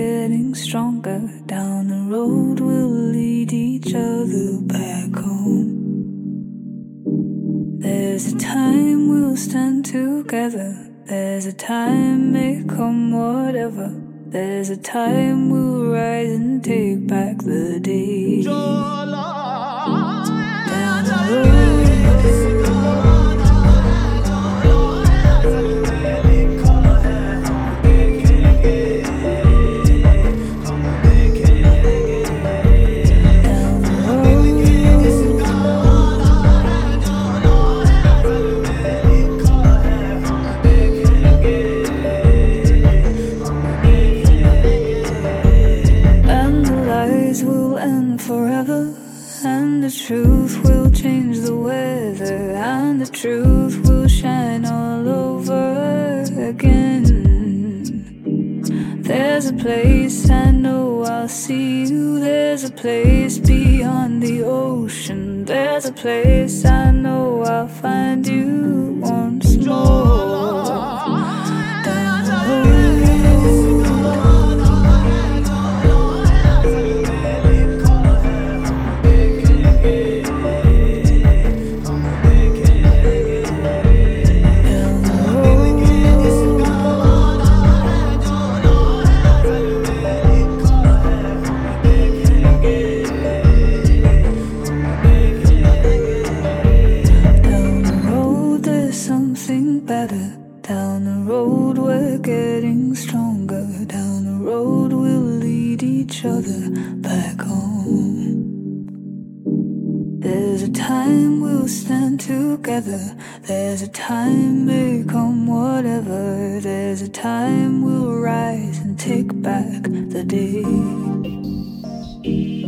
getting stronger. Down the road we'll lead each other back home. There's a time we'll stand together. There's a time may come whatever. There's a time we'll rise and take back the day. Down the road. Will end forever, and the truth will change the weather, and the truth will shine all over again. There's a place I know I'll see you. There's a place beyond the ocean. There's a place I know I'll find you once more. Down the road. Better. Down the road we're getting stronger. Down the road we'll lead each other back home. There's a time we'll stand together. There's a time may come whatever. There's a time we'll rise and take back the day.